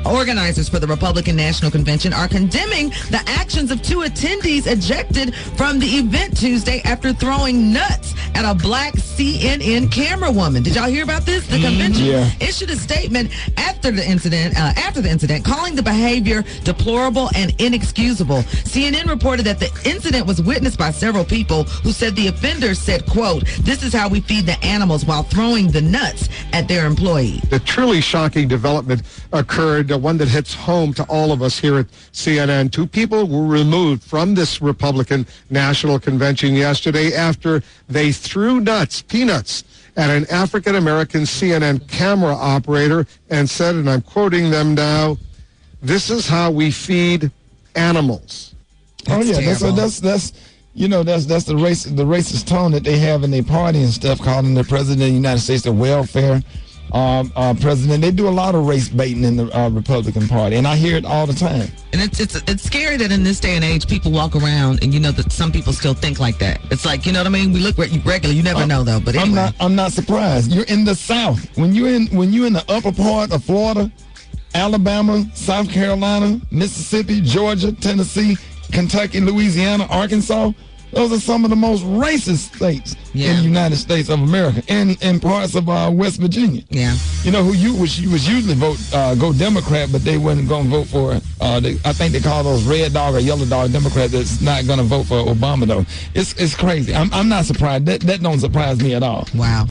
Organizers for the Republican National Convention are condemning the actions of 2 attendees ejected from the event Tuesday after throwing nuts at a black CNN camera woman. Did y'all hear about this? The convention issued a statement after the incident, calling the behavior deplorable and inexcusable. CNN reported that the incident was witnessed by several people who said the offenders said, quote, "This is how we feed the animals," while throwing the nuts at their employee. The truly shocking development occurred, one that hits home to all of us here at CNN. 2 people were removed from this Republican National Convention yesterday after they threw peanuts, at an African-American CNN camera operator and said, and I'm quoting them now, "This is how we feed animals." That's that's the racist tone that they have in their party and stuff, calling the president of the United States the welfare president. They do a lot of race baiting in the Republican Party, and I hear it all the time. And it's scary that in this day and age, people walk around and that some people still think like that. It's like, you know what I mean? We look regular. You never know though. But anyway. I'm not surprised. You're in the South. When you're in the upper part of Florida, Alabama, South Carolina, Mississippi, Georgia, Tennessee, Kentucky, Louisiana, Arkansas. Those are some of the most racist states in the United States of America, and parts of West Virginia. Yeah. You know who you was usually go Democrat, but they wasn't going to vote for. I think they call those red dog or yellow dog Democrat that's not going to vote for Obama though. It's crazy. I'm not surprised. That don't surprise me at all. Wow.